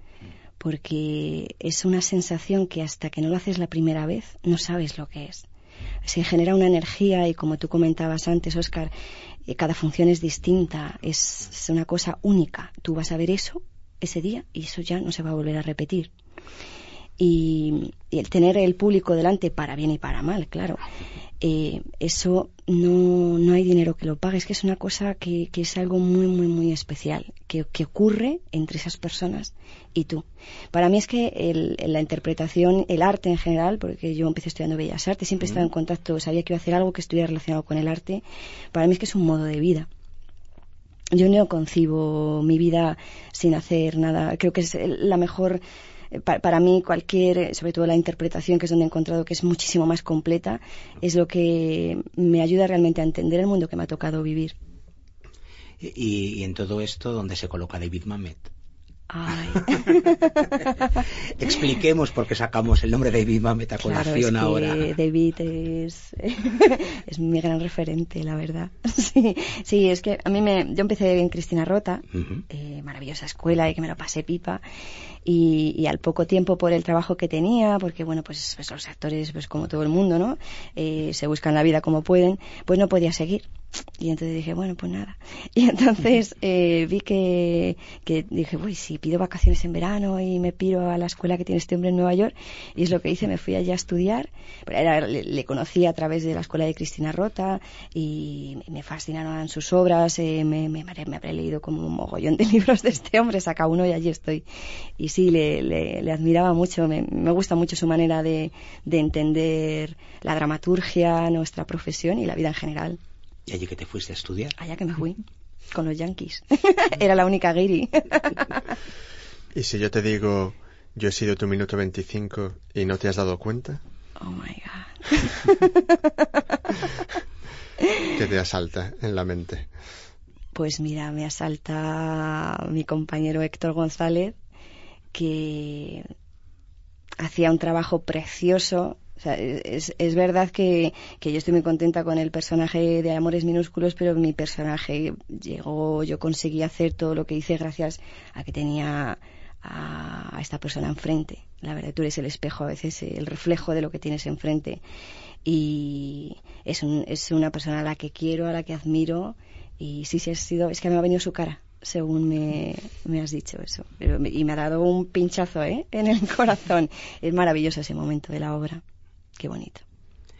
Porque es una sensación que hasta que no lo haces la primera vez no sabes lo que es. Se genera una energía y, como tú comentabas antes, Óscar, eh, cada función es distinta, es, es una cosa única. Tú vas a ver eso ese día y eso ya no se va a volver a repetir. Y, y el tener el público delante, para bien y para mal, claro, eh, eso no, no hay dinero que lo pague. Es que es una cosa que, que es algo muy, muy, muy especial, que, que ocurre entre esas personas y tú. Para mí es que el, la interpretación, el arte en general, porque yo empecé estudiando Bellas Artes, siempre he estado en contacto, sabía que iba a hacer algo que estuviera relacionado con el arte. Para mí es que es un modo de vida. Yo no concibo mi vida sin hacer nada. Creo que es la mejor... Para, para mí cualquier, sobre todo la interpretación, que es donde he encontrado que es muchísimo más completa, es lo que me ayuda realmente a entender el mundo que me ha tocado vivir. Y, y en todo esto, ¿dónde se coloca David Mamet? Ay. Expliquemos por qué sacamos el nombre de David Mamet a colación claro, es que ahora. David es, es mi gran referente, la verdad. Sí, sí, es que a mí me, yo empecé en Cristina Rota, uh-huh. eh, maravillosa escuela, y que me lo pasé pipa. Y, y al poco tiempo, por el trabajo que tenía, porque bueno, pues, pues los actores, pues como todo el mundo, ¿no? Eh, se buscan la vida como pueden, pues no podía seguir. Y entonces dije, bueno, pues nada. Y entonces eh, vi que, que dije, uy, si pido vacaciones en verano y me piro a la escuela que tiene este hombre en Nueva York, y es lo que hice, me fui allá a estudiar. Era, le, le conocí a través de la escuela de Cristina Rota y me fascinaron sus obras, eh, me, me, me habré leído como un mogollón de libros de este hombre, saca uno y allí estoy. Y sí, le, le, le admiraba mucho, me, me gusta mucho su manera de, de entender la dramaturgia, nuestra profesión y la vida en general. ¿Y allí que te fuiste a estudiar? Allá que me fui, con los Yankees. Era la única guiri. ¿Y si yo te digo, yo he sido tu minuto veinticinco y no te has dado cuenta? Oh my God. ¿Qué te asalta en la mente? Pues mira, me asalta mi compañero Héctor González, que hacía un trabajo precioso. O sea, es, es verdad que, que yo estoy muy contenta con el personaje de Amores Minúsculos, pero mi personaje llegó, yo conseguí hacer todo lo que hice gracias a que tenía a, a esta persona enfrente. La verdad, tú eres el espejo, a veces el reflejo de lo que tienes enfrente. Y es, un, es una persona a la que quiero, a la que admiro. Y sí, sí, ha sido, es que me ha venido su cara, según me, me has dicho eso. Pero, y me ha dado un pinchazo, ¿eh?, en el corazón. Es maravilloso ese momento de la obra. Qué bonito.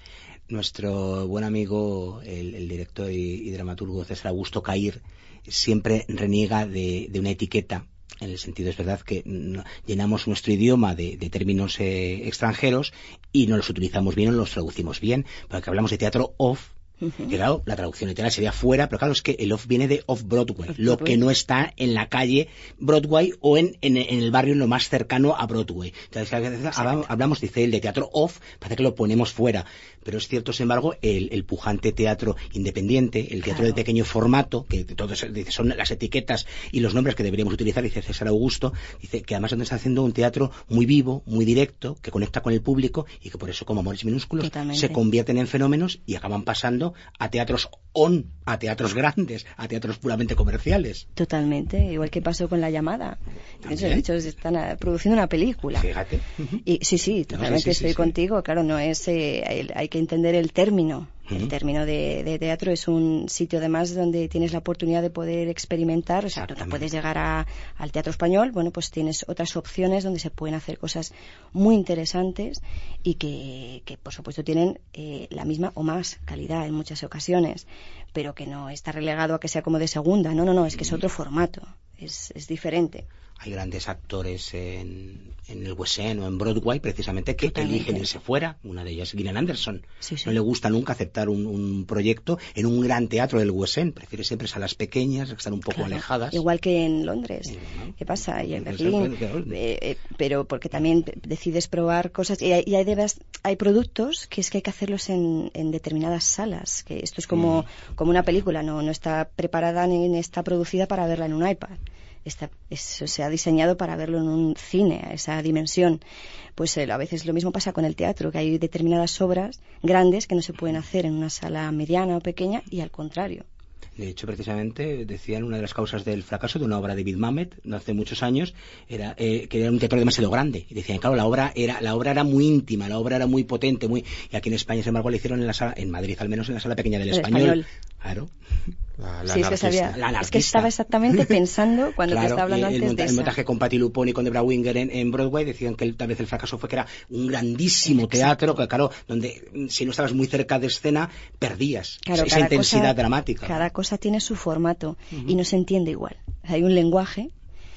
Nuestro buen amigo, el, el director y, y dramaturgo César Augusto Cair, siempre reniega de, de una etiqueta. En el sentido, es verdad que no, llenamos nuestro idioma de, de términos eh, extranjeros y no los utilizamos bien o no los traducimos bien, porque hablamos de teatro off. Uh-huh. Que claro, la traducción literal sería fuera, pero claro, es que el off viene de off-Broadway, off lo que no está en la calle Broadway o en, en, en el barrio lo más cercano a Broadway. Entonces, a veces hablamos, hablamos, dice él, de teatro off, parece que lo ponemos fuera, pero es cierto, sin embargo, el, el pujante teatro independiente, el teatro claro. de pequeño formato, que todos dice, son las etiquetas y los nombres que deberíamos utilizar, dice César Augusto, dice que además donde está haciendo un teatro muy vivo, muy directo, que conecta con el público y que por eso, como Amores Minúsculos, Totalmente. se convierten en fenómenos y acaban pasando a teatros on, a teatros grandes, a teatros puramente comerciales. Totalmente, igual que pasó con La Llamada. De hecho, están produciendo una película. Fíjate. Y, sí, sí, totalmente no, sí, sí, estoy sí, contigo. Sí. Claro, no es, eh, hay, hay que entender el término. Uh-huh. El término de, de teatro es un sitio además donde tienes la oportunidad de poder experimentar, o sea, no puedes llegar a, al teatro español, bueno, pues tienes otras opciones donde se pueden hacer cosas muy interesantes y que, que por supuesto tienen eh, la misma o más calidad en muchas ocasiones, pero que no está relegado a que sea como de segunda, no, no, no, es que es otro formato, es, es diferente. Hay grandes actores en, en el West End o en Broadway, precisamente, que Totalmente. eligen irse fuera. Una de ellas es Gillian Anderson. Sí, sí. No le gusta nunca aceptar un, un proyecto en un gran teatro del West End. Prefiere siempre salas pequeñas, que están un poco claro. alejadas. Igual que en Londres. Sí, ¿no? ¿Qué pasa? Y en Berlín. Eh, eh, pero porque también decides probar cosas. Y hay, y hay, debas, hay productos que es que hay que hacerlos en, en determinadas salas. Que esto es como, mm. como una película. No, no está preparada ni está producida para verla en un iPad. Está, eso se ha diseñado para verlo en un cine, a esa dimensión. Pues eh, a veces lo mismo pasa con el teatro, que hay determinadas obras grandes que no se pueden hacer en una sala mediana o pequeña y al contrario. De hecho, precisamente, decían una de las causas del fracaso de una obra de David Mamet, no hace muchos años, era eh, que era un teatro demasiado grande. Y decían, claro, la obra era la obra era muy íntima, la obra era muy potente, muy y aquí en España, sin embargo, la hicieron en la sala, en Madrid al menos, en la sala pequeña del Español. español. Claro. La, la sí, es que, sabía, es que estaba exactamente pensando cuando claro, te estaba hablando el, antes el, de el esa. montaje con Patti Lupone y con Debra Winger en, en Broadway decían que el, tal vez el fracaso fue que era un grandísimo Exacto. teatro, que claro, donde si no estabas muy cerca de escena, perdías claro, esa intensidad cosa, dramática. Cada cosa tiene su formato uh-huh. y no se entiende igual. Hay un lenguaje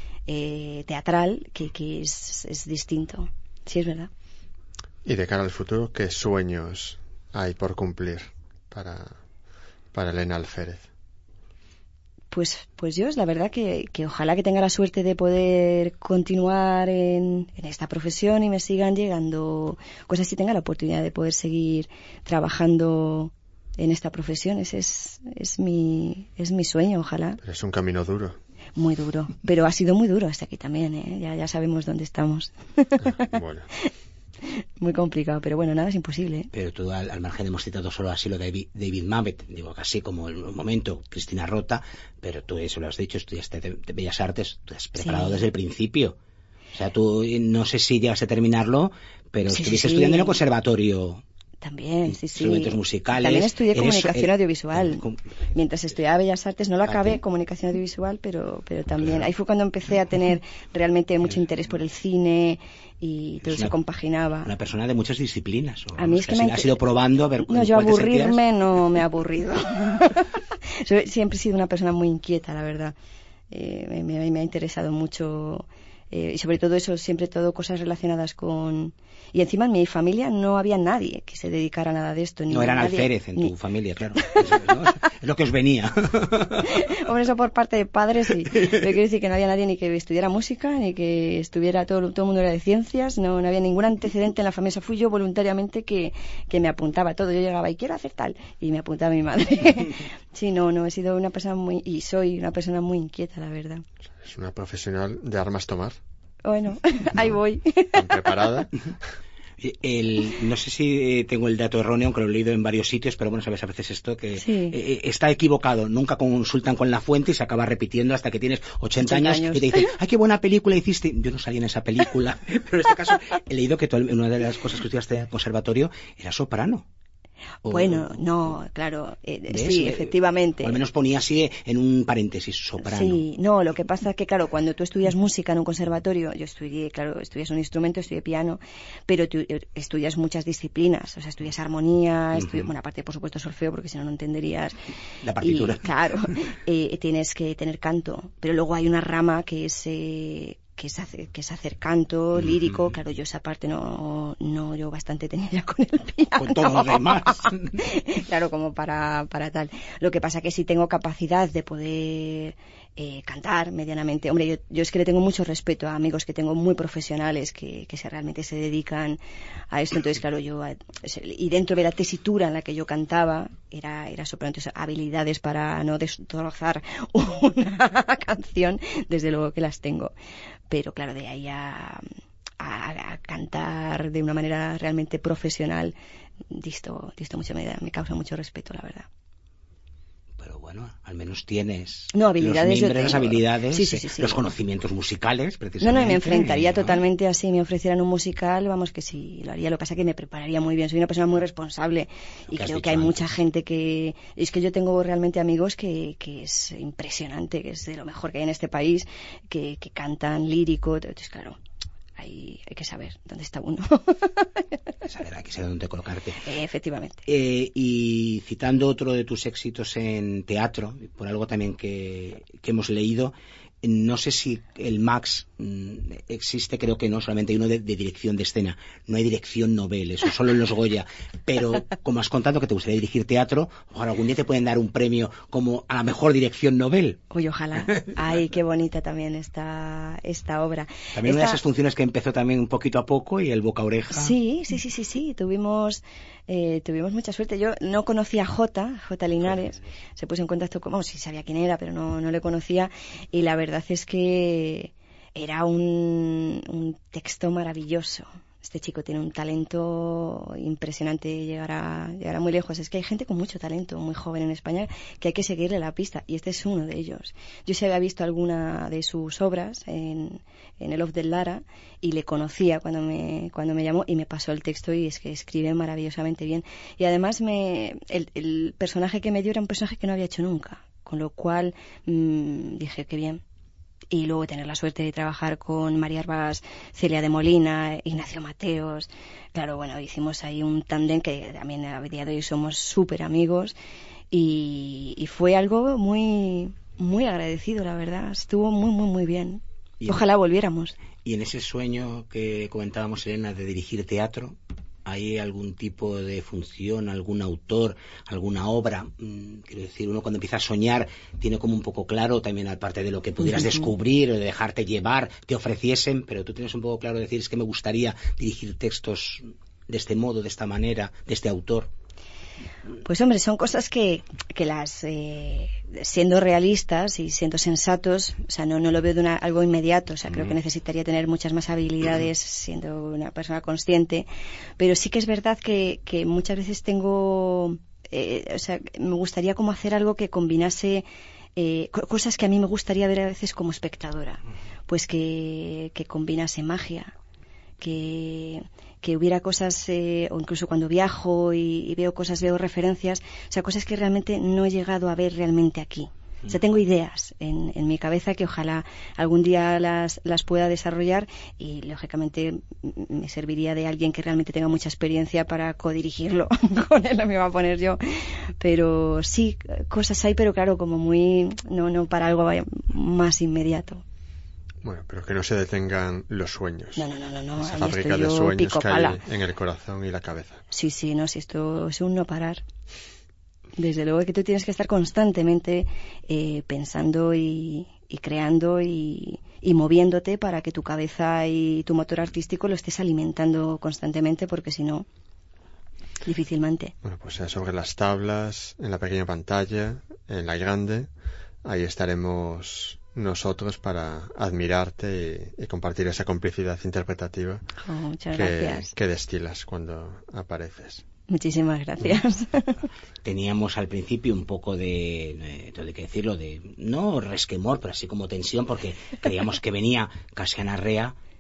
eh, teatral que, que es, es distinto. Sí, es verdad. Y de cara al futuro, ¿qué sueños hay por cumplir para, para Elena Alférez? Pues, pues yo, es la verdad que, que ojalá que tenga la suerte de poder continuar en, en esta profesión y me sigan llegando cosas y tenga la oportunidad de poder seguir trabajando en esta profesión. Ese es, es mi, es mi sueño, ojalá. Pero es un camino duro. Muy duro, pero ha sido muy duro hasta aquí también, ¿eh? Ya, ya sabemos dónde estamos. Ah, bueno. Muy complicado, pero bueno, nada es imposible. ¿eh? Pero tú al, al margen hemos citado solo así lo de David, David Mamet, digo casi como el momento, Cristina Rota, pero tú eso lo has dicho, estudiaste de, de Bellas Artes, tú has preparado sí. desde el principio. O sea, tú no sé si llegas a terminarlo, pero sí, estuviste sí, estudiando sí. en el conservatorio. También, sí, sí. Instrumentos musicales. También estudié comunicación eso, audiovisual. Eh, Mientras estudiaba Bellas Artes, no lo acabé, comunicación audiovisual, pero, pero también. Claro. Ahí fue cuando empecé a tener realmente mucho interés por el cine y todo eso compaginaba. Una persona de muchas disciplinas. A mí es que, que me ha ido probando a ver. No, yo aburrirme no me he aburrido. Siempre he sido una persona muy inquieta, la verdad. Eh, me, me ha interesado mucho. Eh, y sobre todo eso, siempre todo cosas relacionadas con... Y encima en mi familia no había nadie que se dedicara a nada de esto. Ni no eran nadie, alférez en ni... tu familia, claro. Es, ¿no? Es lo que os venía. Hombre, eso por parte de padres, sí. Pero quiero decir que no había nadie ni que estudiara música, ni que estuviera todo, todo el mundo era de ciencias, no, no había ningún antecedente en la familia. Fui yo voluntariamente que, que me apuntaba a todo. Yo llegaba y quiero hacer tal, y me apuntaba a mi madre. Sí, no, no, he sido una persona muy... Y soy una persona muy inquieta, la verdad. Es una profesional de armas tomar. Bueno, ahí voy. ¿Preparada? El, no sé si tengo el dato erróneo, aunque lo he leído en varios sitios, pero bueno, sabes a veces esto que sí. eh, está equivocado. Nunca consultan con la fuente y se acaba repitiendo hasta que tienes ochenta años, años y te dicen, ¡ay, qué buena película hiciste! Yo no salí en esa película, pero en este caso he leído que tú, una de las cosas que estudiaste en el conservatorio era soprano. O, bueno, no, claro, eh, ¿ves? sí, Eh, efectivamente. O al menos ponía así en un paréntesis, soprano. Sí, no, lo que pasa es que, claro, cuando tú estudias música en un conservatorio, yo estudié, claro, estudias un instrumento, estudié piano, pero tú estudias muchas disciplinas, o sea, estudias armonía, Uh-huh. estudias, bueno, aparte, por supuesto, solfeo, porque si no, no entenderías. La partitura. Y, claro, eh, tienes que tener canto, pero luego hay una rama que es... Eh, que es, hacer, que es hacer canto, lírico, uh-huh. Claro, yo esa parte no, no, yo bastante tenía ya con el piano. Con todo lo demás. Claro, como para, para tal. Lo que pasa que sí tengo capacidad de poder eh, cantar medianamente. Hombre, yo, yo es que le tengo mucho respeto a amigos que tengo muy profesionales que, que se, realmente se dedican a esto. Entonces, claro, yo, y dentro de la tesitura en la que yo cantaba, era, era soprano, entonces habilidades para no destrozar una canción, desde luego que las tengo. Pero claro, de ahí a, a, a cantar de una manera realmente profesional, disto, disto mucho, me, me causa mucho respeto, la verdad. Pero bueno, al menos tienes no, habilidades, los mimbres, las habilidades, sí, sí, sí, sí, los sí. conocimientos musicales, precisamente. No, no, me enfrentaría ¿no? totalmente así, me ofrecieran un musical, vamos que sí, lo haría. Lo que pasa es que me prepararía muy bien, soy una persona muy responsable y creo que hay antes. Mucha gente que... Es que yo tengo realmente amigos que, que es impresionante, que es de lo mejor que hay en este país, que, que cantan lírico, entonces claro... Hay, hay que saber dónde está uno. Hay que saber, hay que saber dónde colocarte. Eh, efectivamente. Eh, y citando otro de tus éxitos en teatro, por algo también que, que hemos leído, no sé si el Max mmm, existe, creo que no, solamente hay uno de, de dirección de escena, no hay dirección novel, eso solo en los Goya, pero como has contado que te gustaría dirigir teatro, ojalá algún día te pueden dar un premio como a la mejor dirección novel. Uy, ojalá. Ay, qué bonita también esta, esta obra. También esta... una de esas funciones que empezó también un poquito a poco y el boca a oreja. Sí, sí, sí, sí, sí, tuvimos... Eh, tuvimos mucha suerte. Yo no conocía a Jota, Jota Linares, se puso en contacto con, bueno, sí sabía quién era, pero no, no le conocía, y la verdad es que era un, un texto maravilloso. Este chico tiene un talento impresionante, llegará, llegará muy lejos. Es que hay gente con mucho talento, muy joven en España, que hay que seguirle la pista, y este es uno de ellos. Yo sí había visto alguna de sus obras en, en el Off del Lara, y le conocía cuando me, cuando me llamó, y me pasó el texto, y es que escribe maravillosamente bien. Y además me, el, el personaje que me dio era un personaje que no había hecho nunca, con lo cual mmm, dije, qué bien. Y luego tener la suerte de trabajar con María Arbas, Celia de Molina, Ignacio Mateos. Claro, bueno, hicimos ahí un tándem que también a día de hoy somos súper amigos, y, y fue algo muy, muy agradecido, la verdad. Estuvo muy, muy, muy bien. Y ojalá en, volviéramos. Y en ese sueño que comentábamos, Elena, de dirigir teatro, ¿hay algún tipo de función, algún autor, alguna obra? Mm, quiero decir, uno cuando empieza a soñar tiene como un poco claro, también aparte de lo que pudieras uh-huh. descubrir, o de dejarte llevar, te ofreciesen, pero tú tienes un poco claro decir, es que me gustaría dirigir textos de este modo, de esta manera, de este autor. Pues hombre, son cosas que, que las, eh, siendo realistas y siendo sensatos, o sea, no, no lo veo de una, algo inmediato, o sea, mm. creo que necesitaría tener muchas más habilidades siendo una persona consciente, pero sí que es verdad que, que muchas veces tengo, eh, o sea, me gustaría como hacer algo que combinase eh, cosas que a mí me gustaría ver a veces como espectadora, pues que, que combinase magia, que... que hubiera cosas, eh, o incluso cuando viajo y, y veo cosas, veo referencias, o sea, cosas que realmente no he llegado a ver realmente aquí. O sea, tengo ideas en, en mi cabeza que ojalá algún día las, las pueda desarrollar, y lógicamente me serviría de alguien que realmente tenga mucha experiencia para codirigirlo. Con él no me iba a poner yo. Pero sí, cosas hay, pero claro, como muy, no, no para algo más inmediato. Bueno, pero que no se detengan los sueños. No, no, no, no, no. Esa fábrica de sueños que pala. hay en el corazón y la cabeza. Sí, sí, no, si esto es un no parar. Desde luego que tú tienes que estar constantemente eh, pensando y, y creando y, y moviéndote para que tu cabeza y tu motor artístico lo estés alimentando constantemente, porque si no, difícilmente. Bueno, pues sea sobre las tablas, en la pequeña pantalla, en la grande, ahí estaremos nosotros para admirarte y, y compartir esa complicidad interpretativa oh, muchas que, gracias. que destilas cuando apareces. Muchísimas gracias. Teníamos al principio un poco de, de, de que decirlo, de no resquemor, pero así como tensión, porque creíamos que venía Casiana Rea,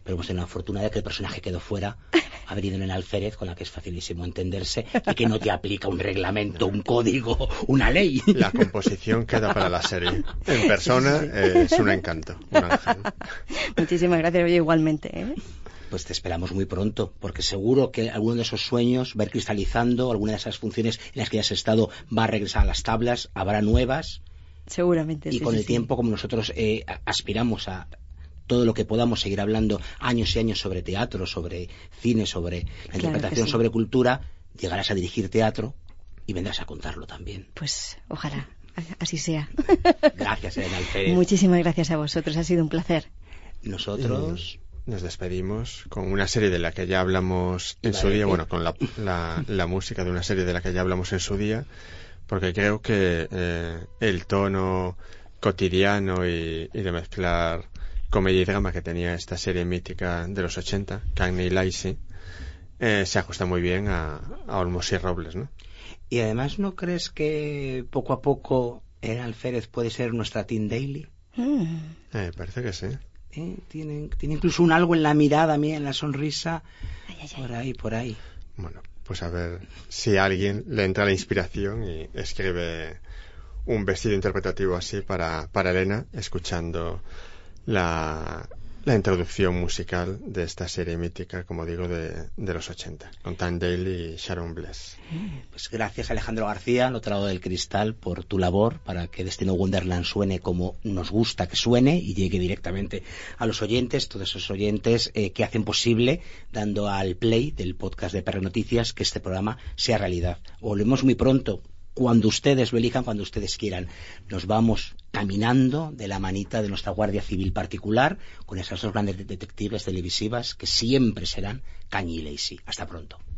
pero hemos tenido la fortuna de que el personaje quedó fuera, ha venido en el alférez, con la que es facilísimo entenderse, y que no te aplica un reglamento, un código, una ley. La composición queda para la serie. En persona eh, es un encanto, un ángel. Muchísimas gracias, oye, igualmente, ¿eh? Pues te esperamos muy pronto, porque seguro que alguno de esos sueños va a ir cristalizando, alguna de esas funciones en las que ya has estado va a regresar a las tablas, habrá nuevas. Seguramente, y sí, con sí, el tiempo, sí. como nosotros eh, aspiramos a todo lo que podamos seguir hablando años y años sobre teatro, sobre cine, sobre la Claro interpretación, sí. sobre cultura, llegarás a dirigir teatro y vendrás a contarlo también. Pues ojalá, así sea. Gracias, Elena Alférez. Muchísimas gracias a vosotros, ha sido un placer. Nosotros... Nos despedimos con una serie de la que ya hablamos en su día, bueno, con la, la, la música de una serie de la que ya hablamos en su día, porque creo que eh, el tono cotidiano y, y de mezclar comedia y drama que tenía esta serie mítica de los ochenta, Cagney y Lacey, eh, se ajusta muy bien a, a Olmos y Robles, ¿no? Y además, ¿no crees que poco a poco Elena Alférez puede ser nuestra Teen Daily? Mm. Eh, parece que sí. ¿Eh? Tiene, tiene incluso un algo en la mirada mía, en la sonrisa, Ay, ay, ay. por ahí, por ahí. Bueno, pues a ver si a alguien le entra la inspiración y escribe un vestido interpretativo así para, para Elena, escuchando la, la introducción musical de esta serie mítica, como digo, de, de los ochenta, con Tan Daly y Sharon Bless. Pues gracias, Alejandro García, al otro lado del cristal, por tu labor para que Destino Wonderland suene como nos gusta que suene y llegue directamente a los oyentes, todos esos oyentes eh, que hacen posible, dando al play del podcast de P R Noticias, que este programa sea realidad. Volvemos muy pronto, cuando ustedes lo elijan, cuando ustedes quieran. Nos vamos caminando de la manita de nuestra Guardia Civil particular, con esas dos grandes detectives televisivas que siempre serán Cagney y Lacey. Hasta pronto.